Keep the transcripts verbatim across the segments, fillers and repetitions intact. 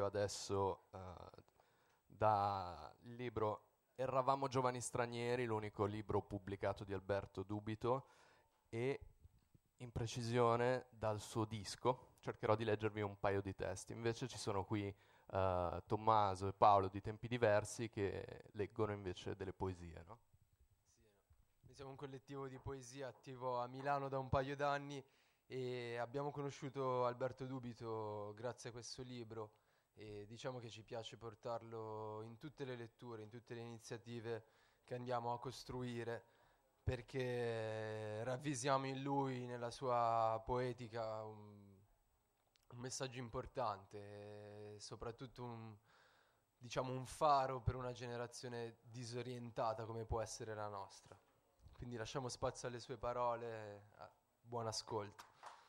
adesso eh, dal libro Eravamo giovani stranieri, l'unico libro pubblicato di Alberto Dubito, e in precisione dal suo disco. Cercherò di leggervi un paio di testi. Invece ci sono qui eh, Tommaso e Paolo di tempi diversi che leggono invece delle poesie, no? Sì, no. Noi siamo un collettivo di poesia attivo a Milano da un paio d'anni e abbiamo conosciuto Alberto Dubito grazie a questo libro e diciamo che ci piace portarlo in tutte le letture, in tutte le iniziative che andiamo a costruire perché ravvisiamo in lui, nella sua poetica, un, un messaggio importante e soprattutto un, diciamo, un faro per una generazione disorientata come può essere la nostra. Quindi lasciamo spazio alle sue parole, ah, buon ascolto.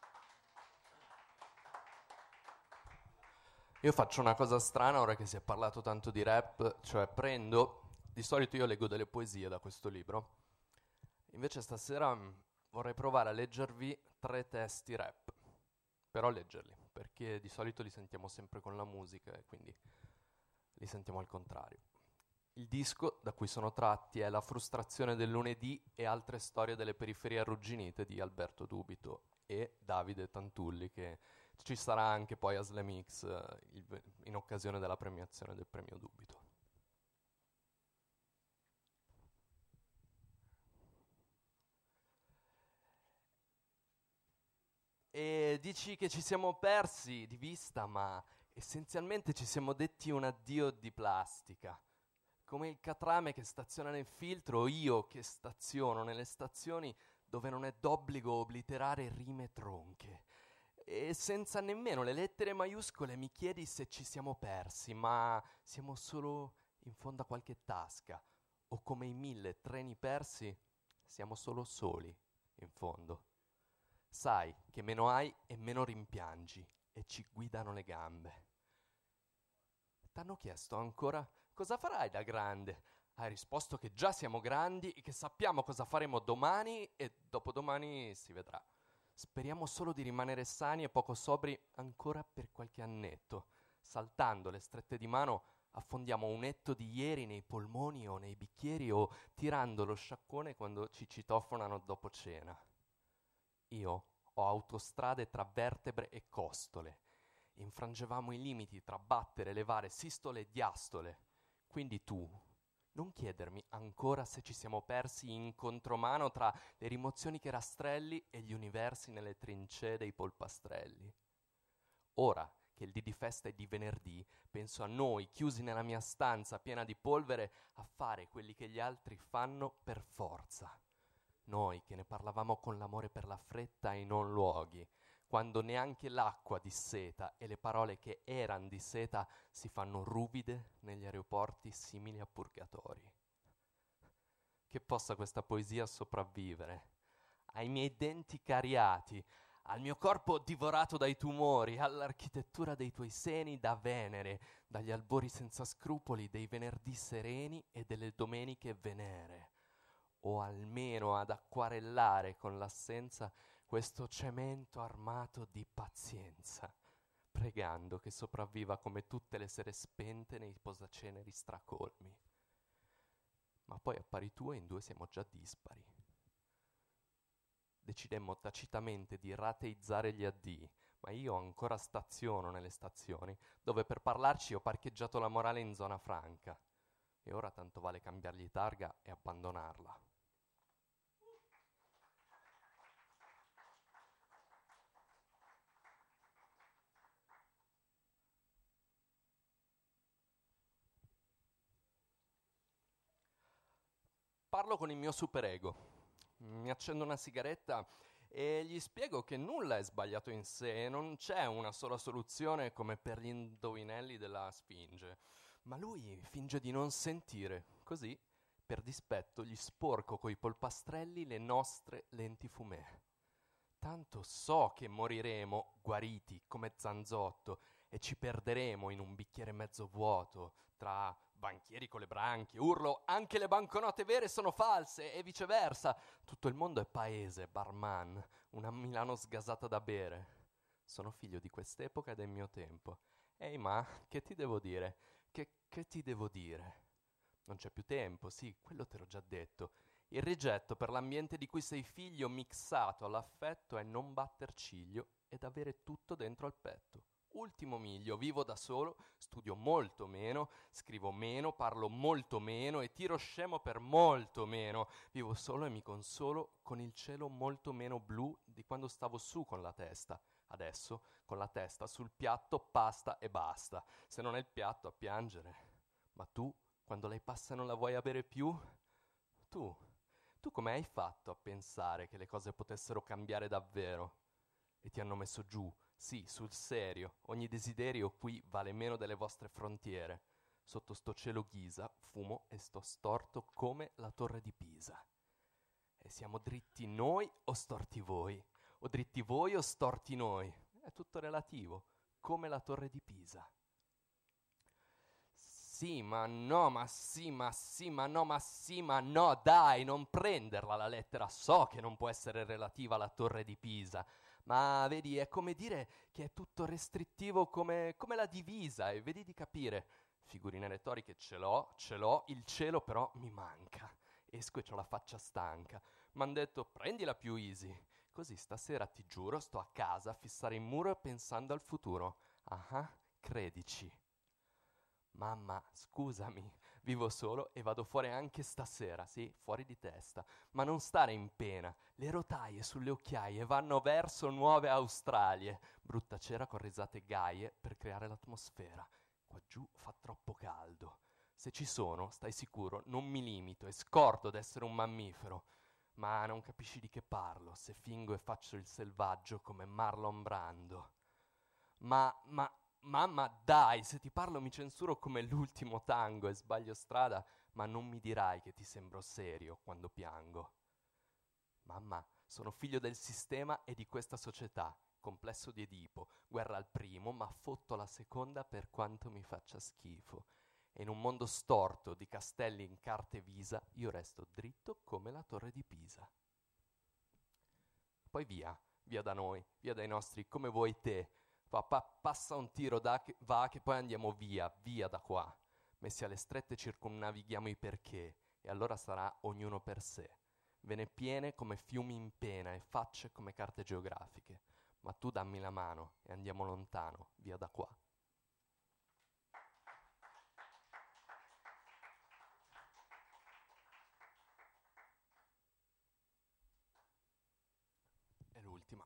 Io faccio una cosa strana ora che si è parlato tanto di rap, cioè prendo, di solito io leggo delle poesie da questo libro, invece stasera mh, vorrei provare a leggervi tre testi rap, però leggerli, perché di solito li sentiamo sempre con la musica e quindi li sentiamo al contrario. Il disco da cui sono tratti è La frustrazione del lunedì e altre storie delle periferie arrugginite di Alberto Dubito e Davide Tantulli, che ci sarà anche poi a Slam X eh, il- in occasione della premiazione del premio Dubito. E dici che ci siamo persi di vista, ma essenzialmente ci siamo detti un addio di plastica. Come il catrame che staziona nel filtro o io che staziono nelle stazioni dove non è d'obbligo obliterare rime tronche. E senza nemmeno le lettere maiuscole mi chiedi se ci siamo persi, ma siamo solo in fondo a qualche tasca. O come i mille treni persi, siamo solo soli, in fondo. Sai che meno hai e meno rimpiangi e ci guidano le gambe. T'hanno chiesto ancora cosa farai da grande. Hai risposto che già siamo grandi e che sappiamo cosa faremo domani e dopodomani si vedrà. Speriamo solo di rimanere sani e poco sobri ancora per qualche annetto. Saltando le strette di mano affondiamo un etto di ieri nei polmoni o nei bicchieri o tirando lo sciacquone quando ci citofonano dopo cena. Io ho autostrade tra vertebre e costole. Infrangevamo i limiti tra battere, levare, sistole e diastole. Quindi tu, non chiedermi ancora se ci siamo persi in contromano tra le rimozioni che rastrelli e gli universi nelle trincee dei polpastrelli. Ora che il dì di festa è di venerdì, penso a noi, chiusi nella mia stanza piena di polvere, a fare quelli che gli altri fanno per forza. Noi che ne parlavamo con l'amore per la fretta e non luoghi, quando neanche l'acqua disseta e le parole che eran di seta si fanno ruvide negli aeroporti simili a purgatori. Che possa questa poesia sopravvivere ai miei denti cariati, al mio corpo divorato dai tumori, all'architettura dei tuoi seni da Venere, dagli albori senza scrupoli dei venerdì sereni e delle domeniche venere, o almeno ad acquarellare con l'assenza questo cemento armato di pazienza, pregando che sopravviva come tutte le sere spente nei posaceneri stracolmi. Ma poi appari tu e in due siamo già dispari. Decidemmo tacitamente di rateizzare gli addii, ma io ancora staziono nelle stazioni, dove per parlarci ho parcheggiato la morale in zona franca. E ora tanto vale cambiargli targa e abbandonarla. Parlo con il mio superego, mi accendo una sigaretta e gli spiego che nulla è sbagliato in sé e non c'è una sola soluzione come per gli indovinelli della Sfinge. Ma lui finge di non sentire, così, per dispetto, gli sporco coi polpastrelli le nostre lenti fumè. Tanto so che moriremo guariti come Zanzotto e ci perderemo in un bicchiere mezzo vuoto tra banchieri con le branchie, urlo anche le banconote vere sono false e viceversa. Tutto il mondo è paese, barman, una Milano sgasata da bere. Sono figlio di quest'epoca e del mio tempo Ehi, ma che ti devo dire? Che, che ti devo dire? Non c'è più tempo, sì, quello te l'ho già detto. Il rigetto per l'ambiente di cui sei figlio mixato all'affetto è non batter ciglio ed avere tutto dentro al petto. Ultimo miglio, vivo da solo, studio molto meno, scrivo meno, parlo molto meno e tiro scemo per molto meno. Vivo solo e mi consolo con il cielo molto meno blu di quando stavo su con la testa. Adesso, con la testa sul piatto, pasta e basta. Se non è il piatto, a piangere. Ma tu, quando lei passa non la vuoi avere più? Tu, tu come hai fatto a pensare che le cose potessero cambiare davvero? E ti hanno messo giù, sì, sul serio. Ogni desiderio qui vale meno delle vostre frontiere. Sotto sto cielo ghisa, fumo e sto storto come la torre di Pisa. E siamo dritti noi o storti voi? O dritti voi o storti noi? È tutto relativo, come la torre di Pisa. Sì, ma no, ma sì, ma sì, ma no, ma sì, ma no, dai, non prenderla la lettera. So che non può essere relativa alla torre di Pisa, ma vedi, è come dire che è tutto restrittivo come, come la divisa, e vedi di capire. Figurine retoriche ce l'ho, ce l'ho, il cielo però mi manca. Esco e c'ho la faccia stanca. M'han detto, prendila più easy. Così stasera, ti giuro, sto a casa a fissare il muro pensando al futuro. Ah, credici. Mamma, scusami, vivo solo e vado fuori anche stasera, sì, fuori di testa. Ma non stare in pena. Le rotaie sulle occhiaie vanno verso nuove Australie. Brutta cera con risate gaie per creare l'atmosfera. Qua giù fa troppo caldo. Se ci sono, stai sicuro, non mi limito e scordo d'essere un mammifero. Ma non capisci di che parlo se fingo e faccio il selvaggio come Marlon Brando. Ma, ma, mamma, dai, se ti parlo mi censuro come l'ultimo tango e sbaglio strada, ma non mi dirai che ti sembro serio quando piango. Mamma, sono figlio del sistema e di questa società, complesso di Edipo, guerra al primo, ma fotto la seconda per quanto mi faccia schifo. E in un mondo storto di castelli in carte visa, io resto dritto come la torre di Pisa. Poi via, via da noi, via dai nostri, come vuoi te. Va, pa- passa un tiro, da che, va che poi andiamo via, via da qua. Messi alle strette circumnavighiamo i perché, e allora sarà ognuno per sé. Ve ne piene come fiumi in pena e facce come carte geografiche. Ma tu dammi la mano e andiamo lontano, via da qua. È l'ultima.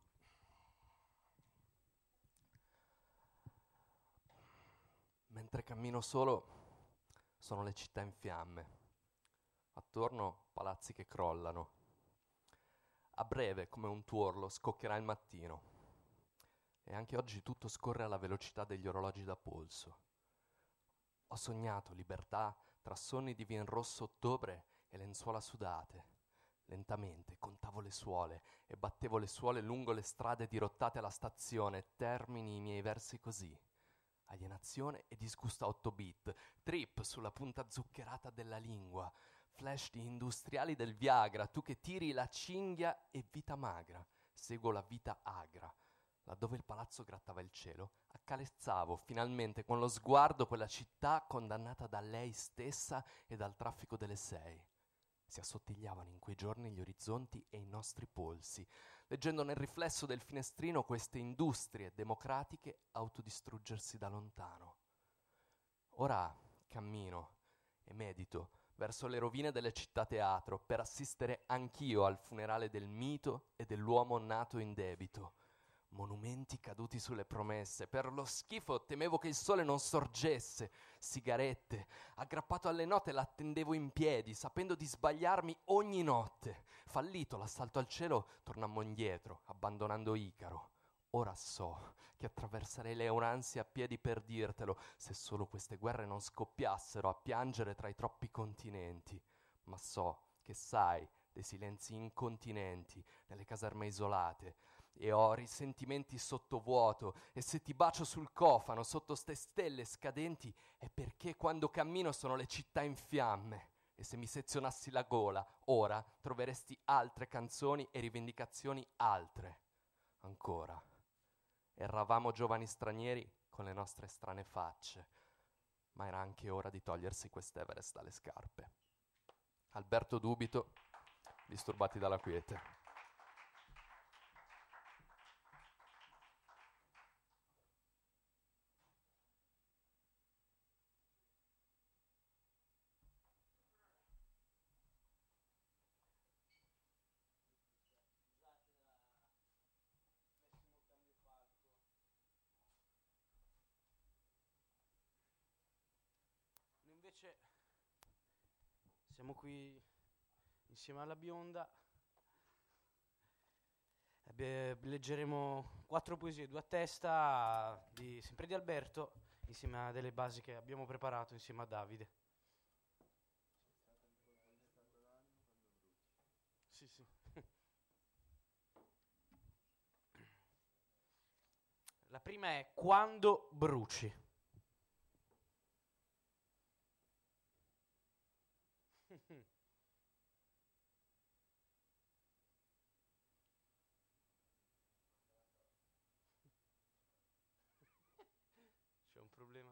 Mentre cammino solo, sono le città in fiamme. Attorno palazzi che crollano. A breve, come un tuorlo, scoccherà il mattino. E anche oggi tutto scorre alla velocità degli orologi da polso. Ho sognato libertà tra sonni di vin rosso ottobre e lenzuola sudate. Lentamente contavo le suole e battevo le suole lungo le strade dirottate alla stazione. Termini i miei versi così. Alienazione e disgusto a otto bit, trip sulla punta zuccherata della lingua, flash di industriali del Viagra, tu che tiri la cinghia e vita magra, seguo la vita agra. Laddove il palazzo grattava il cielo, accarezzavo finalmente con lo sguardo quella città condannata da lei stessa e dal traffico delle sei. Si assottigliavano in quei giorni gli orizzonti e i nostri polsi, leggendo nel riflesso del finestrino queste industrie democratiche autodistruggersi da lontano. Ora cammino e medito verso le rovine delle città teatro per assistere anch'io al funerale del mito e dell'uomo nato in debito. Monumenti caduti sulle promesse, per lo schifo temevo che il sole non sorgesse, sigarette, aggrappato alle note l'attendevo in piedi, sapendo di sbagliarmi ogni notte. Fallito l'assalto al cielo, tornammo indietro, abbandonando Icaro. Ora so che attraverserei le Euranzie a piedi per dirtelo, se solo queste guerre non scoppiassero a piangere tra i troppi continenti. Ma so che sai dei silenzi incontinenti nelle caserme isolate, e ho risentimenti sottovuoto, e se ti bacio sul cofano sotto ste stelle scadenti è perché quando cammino sono le città in fiamme, e se mi sezionassi la gola ora troveresti altre canzoni e rivendicazioni altre. Ancora eravamo giovani stranieri con le nostre strane facce, ma era anche ora di togliersi quest'Everest dalle scarpe. Alberto Dubito, Disturbati dalla quiete. Invece siamo qui insieme alla bionda. Beh, leggeremo quattro poesie, due a testa, di, sempre di Alberto, insieme a delle basi che abbiamo preparato insieme a Davide. Sì, sì. La prima è Quando bruci. C'è un problema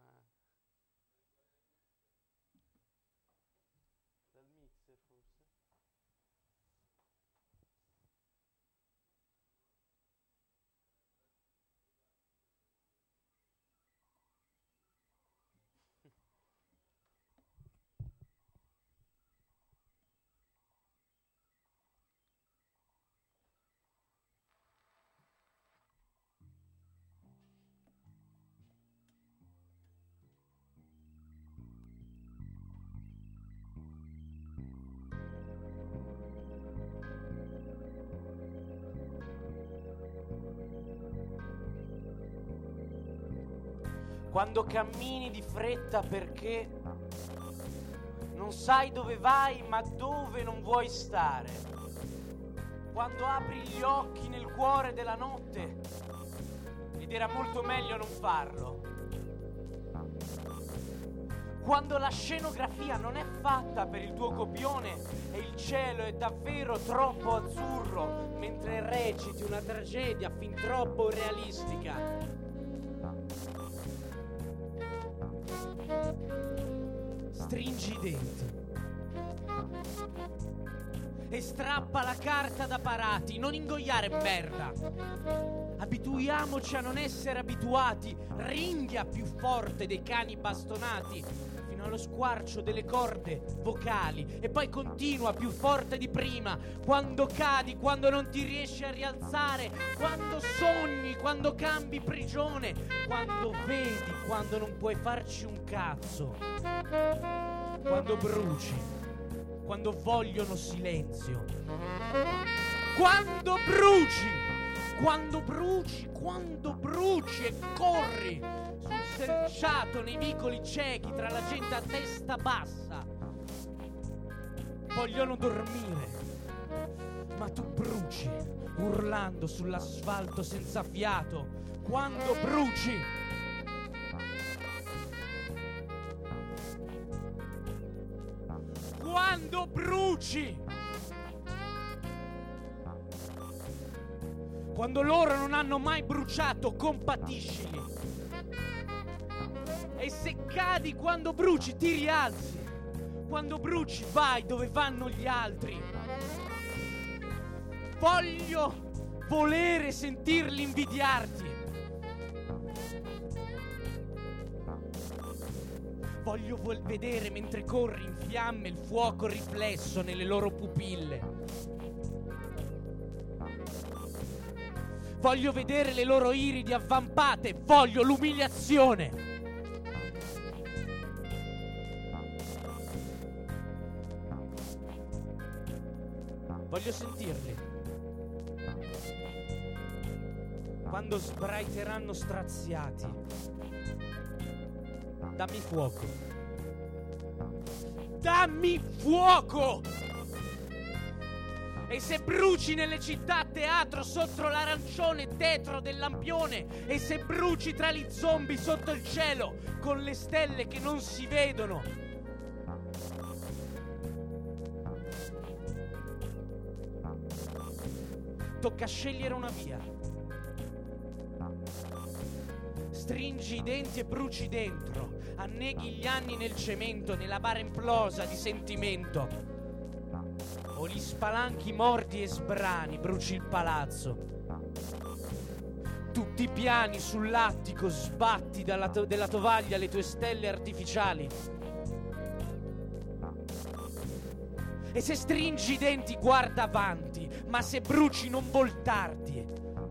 dal mixer forse. Quando cammini di fretta perché non sai dove vai ma dove non vuoi stare. Quando apri gli occhi nel cuore della notte ed era molto meglio non farlo. Quando la scenografia non è fatta per il tuo copione e il cielo è davvero troppo azzurro mentre reciti una tragedia fin troppo realistica. Stringi i denti e strappa la carta da parati, non ingoiare merda. Abituiamoci a non essere abituati, ringhia più forte dei cani bastonati, fino allo squarcio delle corde vocali, e poi continua più forte di prima, quando cadi, quando non ti riesci a rialzare, quando sogni, quando cambi prigione, quando vedi, quando non puoi farci un cazzo, quando bruci, quando vogliono silenzio, quando bruci, quando bruci, quando bruci e corri sul selciato nei vicoli ciechi tra la gente a testa bassa. Vogliono dormire, ma tu bruci, urlando sull'asfalto senza fiato. Quando bruci, quando bruci, quando loro non hanno mai bruciato, compatiscili. E se cadi quando bruci, ti rialzi. Quando bruci, vai dove vanno gli altri. Voglio volere sentirli invidiarti. Voglio vol- vedere mentre corri in fiamme il fuoco riflesso nelle loro pupille. Voglio vedere le loro iridi avvampate. Voglio l'umiliazione. Voglio sentirli. Quando sbraiteranno straziati. Dammi fuoco. Dammi fuoco! E se bruci nelle città a teatro sotto l'arancione tetro del lampione, e se bruci tra gli zombie sotto il cielo con le stelle che non si vedono, tocca scegliere una via. Stringi i denti e bruci dentro, anneghi gli anni nel cemento, nella bara implosa di sentimento. O gli spalanchi morti e sbrani, bruci il palazzo. Tutti i piani sull'attico, sbatti dalla to- della tovaglia le tue stelle artificiali. E se stringi i denti guarda avanti, ma se bruci non voltarti.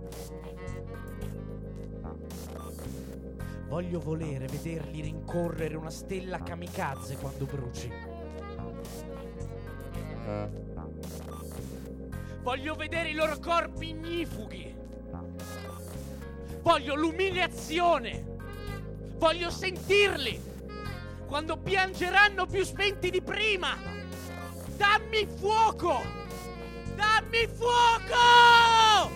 Voglio volere vederli rincorrere una stella kamikaze quando bruci. Voglio vedere i loro corpi ignifughi. Voglio l'umiliazione. Voglio sentirli quando piangeranno più spenti di prima. Dammi fuoco! Dammi fuoco!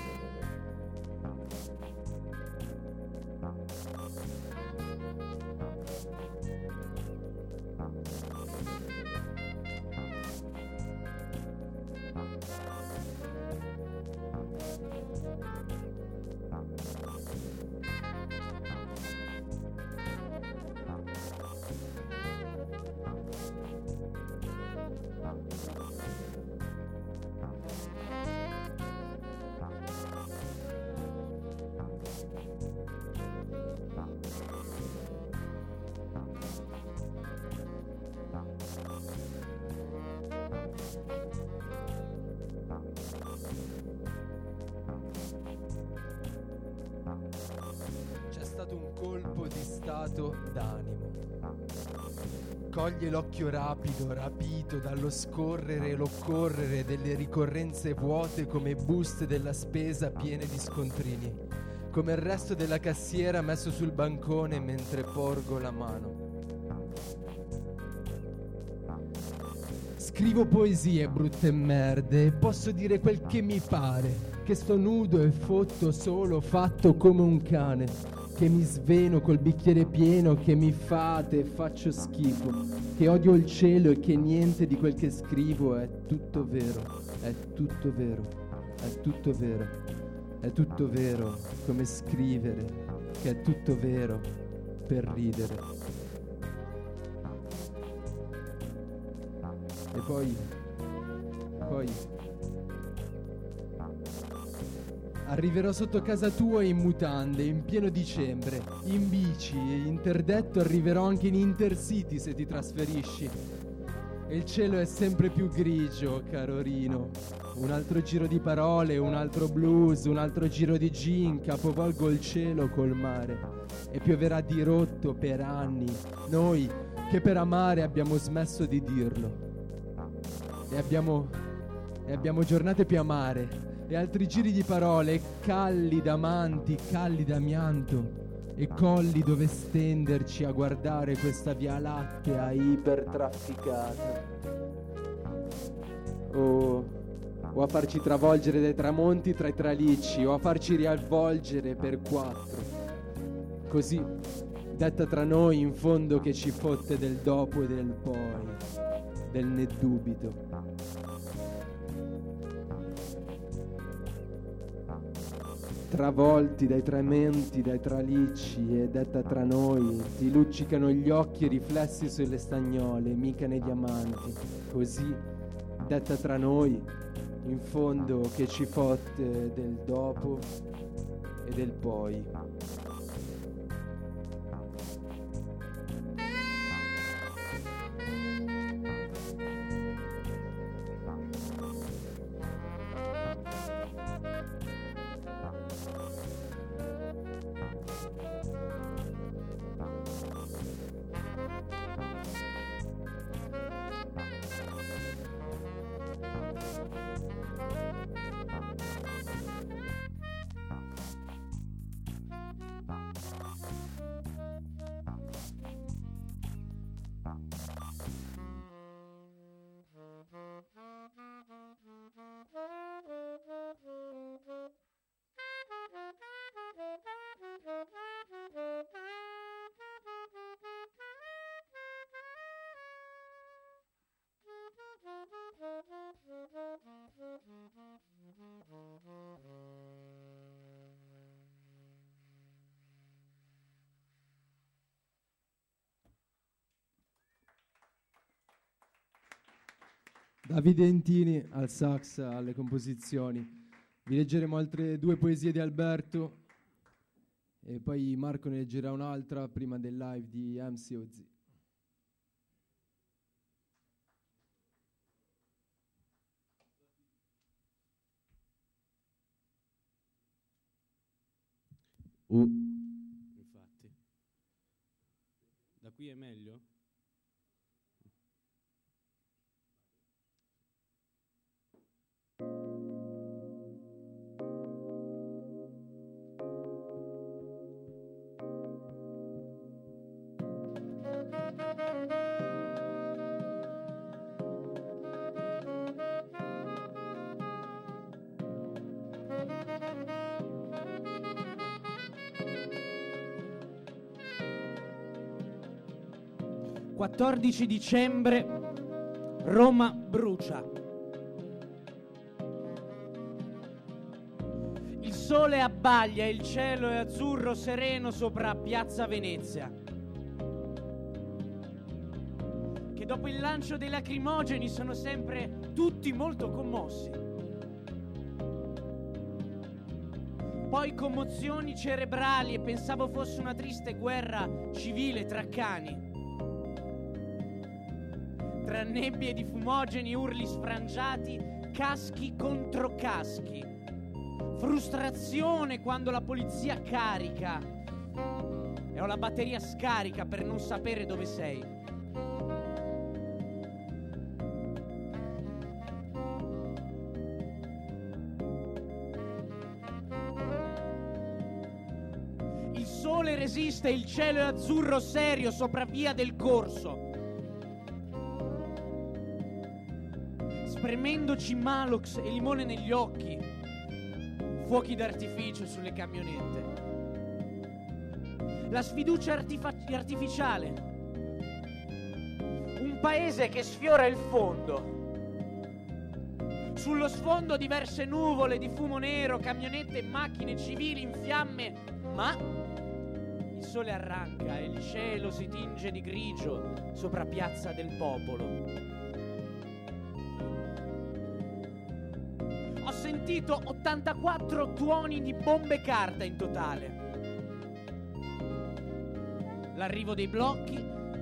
C'è stato un colpo di stato d'animo. Coglie l'occhio rapido, rapito dallo scorrere e l'occorrere delle ricorrenze vuote come buste della spesa piene di scontrini, come il resto della cassiera messo sul bancone mentre porgo la mano. Scrivo poesie, brutte merde, e posso dire quel che mi pare, che sto nudo e fotto solo, fatto come un cane, che mi sveno col bicchiere pieno, che mi fate e faccio schifo, che odio il cielo e che niente di quel che scrivo è tutto vero, è tutto vero, è tutto vero, è tutto vero, come scrivere, che è tutto vero, per ridere. E poi, poi, arriverò sotto casa tua in mutande, in pieno dicembre, in bici e interdetto arriverò anche in Intercity se ti trasferisci. E il cielo è sempre più grigio, caro Rino. Un altro giro di parole, un altro blues, un altro giro di gin, capovolgo il cielo col mare. E pioverà di rotto per anni, noi che per amare abbiamo smesso di dirlo. E abbiamo, e abbiamo giornate più amare, e altri giri di parole, calli d'amanti, calli d'amianto, e colli dove stenderci a guardare questa via lattea ipertrafficata. O, o a farci travolgere dai tramonti tra i tralicci, o a farci riavvolgere per quattro. Così, detta tra noi, in fondo che ci fotte del dopo e del poi, del ne dubito. Travolti dai trementi, dai tralicci, e detta tra noi, ti luccicano gli occhi e riflessi sulle stagnole, mica nei diamanti. Così, detta tra noi, in fondo che ci fotte del dopo e del poi. Davide Entini al sax, alle composizioni. Vi leggeremo altre due poesie di Alberto e poi Marco ne leggerà un'altra prima del live di M C O Z. Uh. Infatti. Da qui è meglio? quattordici dicembre, Roma brucia. Il sole abbaglia, il cielo è azzurro sereno sopra Piazza Venezia. Che dopo il lancio dei lacrimogeni sono sempre tutti molto commossi. Poi commozioni cerebrali e pensavo fosse una triste guerra civile tra cani. Tra nebbie di fumogeni, urli sfrangiati, caschi contro caschi. Frustrazione quando la polizia carica. E ho la batteria scarica per non sapere dove sei. Il sole resiste, il cielo è azzurro serio sopra Via del Corso. Spremendoci Malox e limone negli occhi, fuochi d'artificio sulle camionette. La sfiducia artifa- artificiale. Un paese che sfiora il fondo. Sullo sfondo diverse nuvole di fumo nero, camionette e macchine civili in fiamme, ma il sole arranca e il cielo si tinge di grigio sopra Piazza del Popolo. Ho sentito ottantaquattro tuoni di bombe carta in totale. L'arrivo dei blocchi,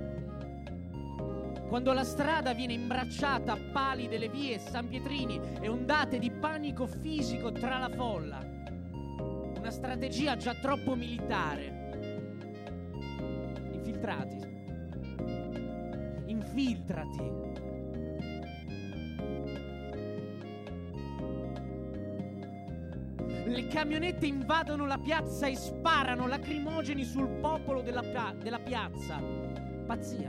quando la strada viene imbracciata a pali delle vie San Pietrini e ondate di panico fisico tra la folla. Una strategia già troppo militare. Infiltrati. Infiltrati. Le camionette invadono la piazza e sparano lacrimogeni sul popolo della, pia- della piazza. Pazzia.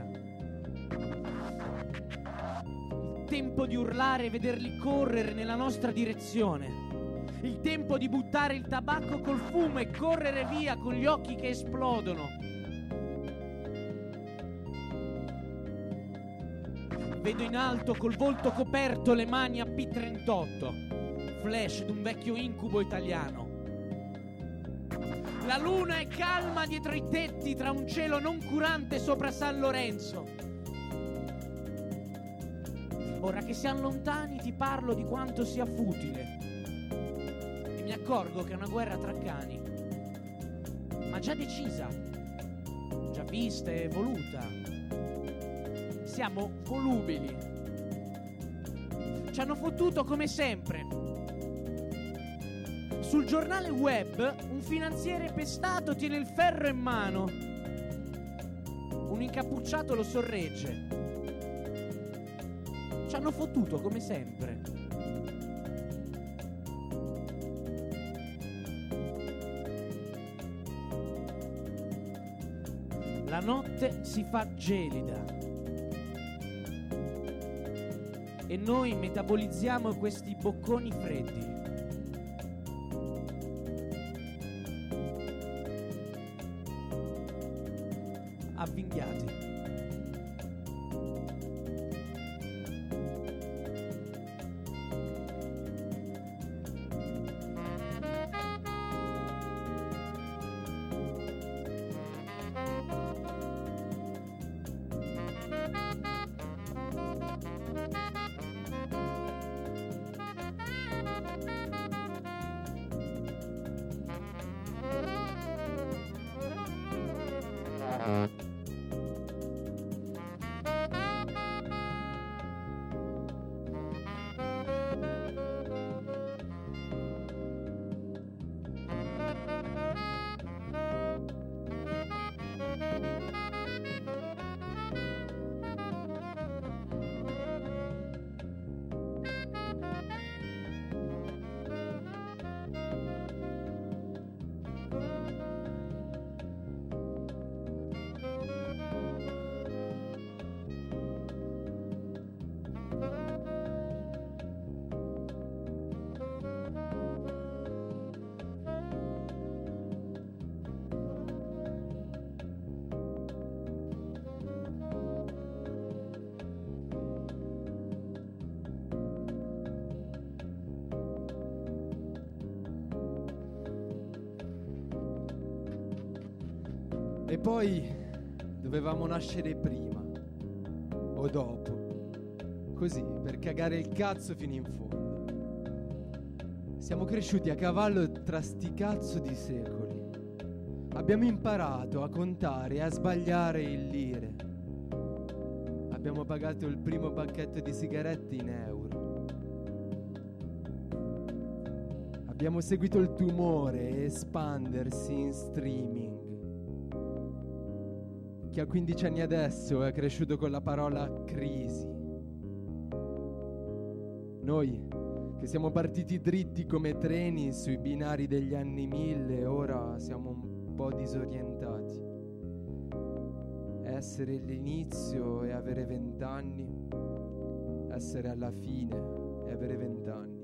Il tempo di urlare e vederli correre nella nostra direzione. Il tempo di buttare il tabacco col fumo e correre via con gli occhi che esplodono. Vedo in alto col volto coperto le mani a P trentotto. Flash d'un vecchio incubo italiano. La luna è calma dietro i tetti tra un cielo non curante sopra San Lorenzo. Ora che siamo lontani ti parlo di quanto sia futile e mi accorgo che è una guerra tra cani, ma già decisa, già vista e voluta. Siamo volubili. Ci hanno fottuto come sempre. Sul giornale web un finanziere pestato tiene il ferro in mano. Un incappucciato lo sorregge. Ci hanno fottuto come sempre. La notte si fa gelida e noi metabolizziamo questi bocconi freddi. Avvinghiati. E poi dovevamo nascere prima o dopo, così, per cagare il cazzo fino in fondo. Siamo cresciuti a cavallo tra sti cazzo di secoli. Abbiamo imparato a contare e a sbagliare in lire. Abbiamo pagato il primo pacchetto di sigarette in euro. Abbiamo seguito il tumore espandersi in streaming. Chi ha quindici anni adesso è cresciuto con la parola crisi. Noi, che siamo partiti dritti come treni sui binari degli anni mille, ora siamo un po' disorientati. Essere l'inizio e avere vent'anni, essere alla fine e avere vent'anni.